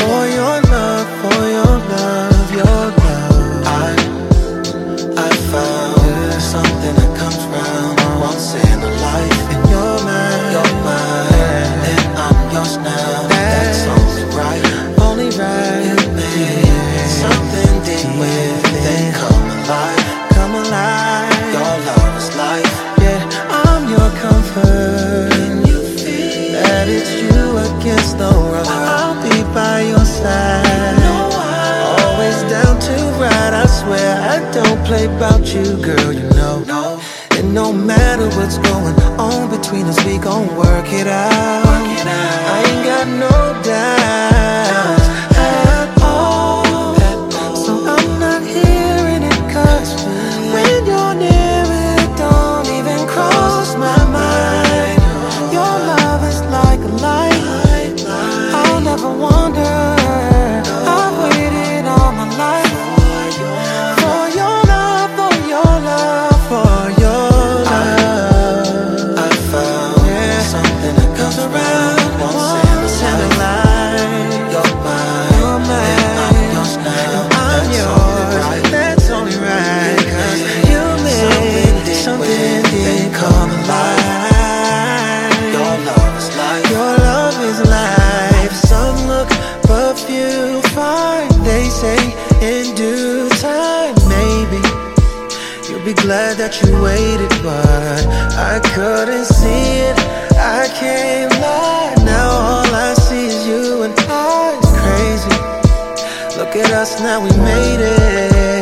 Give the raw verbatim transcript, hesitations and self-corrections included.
For your love, for your love, your love. I, I found something that comes round once in a life. In your mind, You're mine, and I'm yours now. That's only right, only right. it made something deep within come alive. Come alive. Your love is life. Yeah, I'm your comfort. Can you feel That it's you against the world. I'll be by your side. No, I- Always down to ride. I swear I don't play about you, girl. You know. No, And no matter what's going on between us, we gon' work it out. work it out. I ain't got no doubts at all. So I'm not hearing it, 'cause when you're near it, don't even cross my mind. Your love is like a light. I'll never wonder. I've waited all my life for your love, for your love, for your love. I found Yeah. something that comes around once in Once a in a life. life. You're mine, You're mine. and I'm yours now. I'm That's yours. only right. That's only right. 'Cause you made something did come alive. Your love is life. Your love is life. Some look, but few find. They say in due time, maybe you'll be glad that you waited, but I couldn't see it. I can't lie. Now all I see is you and I. It's crazy. Look at us now, we made it.